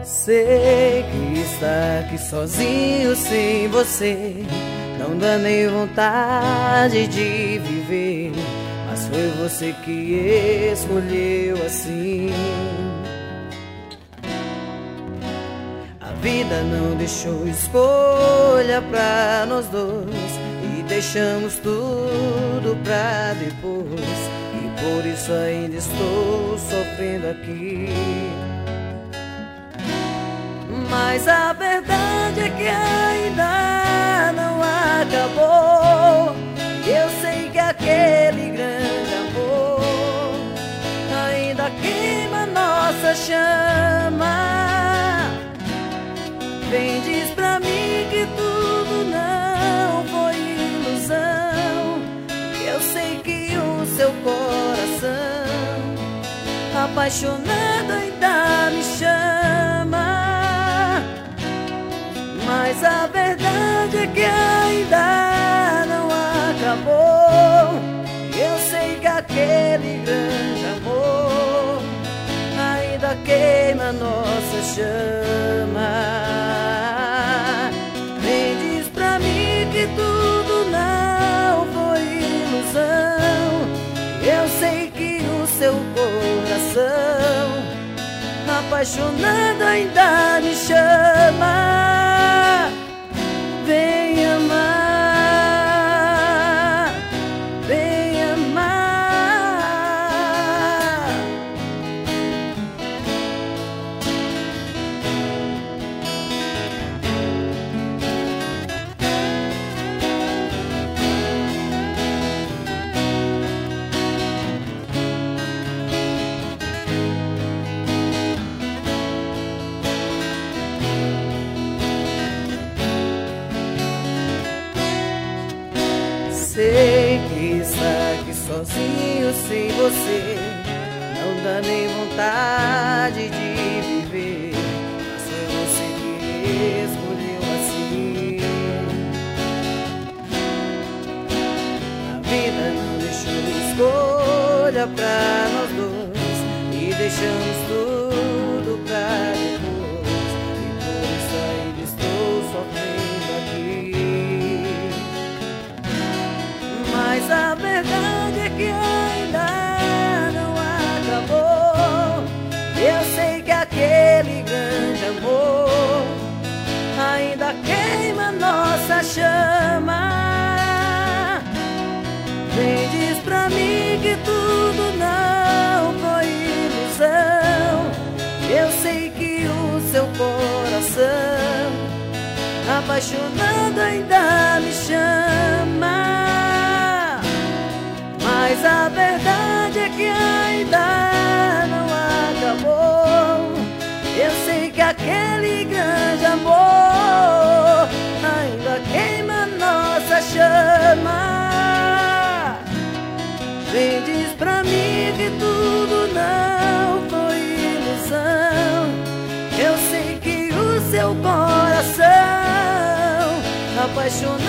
Sei que está aqui sozinho sem você, não dá nem vontade de viver, mas foi você que escolheu assim. A vida não deixou escolha pra nós dois e deixamos tudo pra depois, e por isso ainda estou sofrendo aqui. Mas a verdade é que ainda não acabou. Eu sei que aquele grande amor ainda queima nossa chama. Vem, diz pra mim que tudo não foi ilusão. Eu sei que o seu coração apaixonado ainda me chama. Mas a verdade é que ainda não acabou. Eu sei que aquele grande amor ainda queima nossa chama. Vem, diz pra mim que tudo não foi ilusão. Eu sei que o seu coração apaixonado ainda me chama. Vem amar, vem amar. Sei que está aqui sozinho sem você, não dá nem vontade de viver, mas foi você que escolheu assim. A vida não deixou escolha pra nós dois e deixamos tudo pra depois, e por isso ainda estou sofrendo aqui. Mas a verdade é que ainda não acabou. Eu sei que aquele grande amor ainda queima nossa chama. Vem, diz pra mim que tudo não foi ilusão. Eu sei que o seu coração apaixonado ainda me chama. Mas a verdade é que ainda não acabou. Eu sei que aquele grande amor ainda queima nossa chama. Vem, diz pra mim que tudo não foi ilusão. Eu sei que o seu coração apaixonado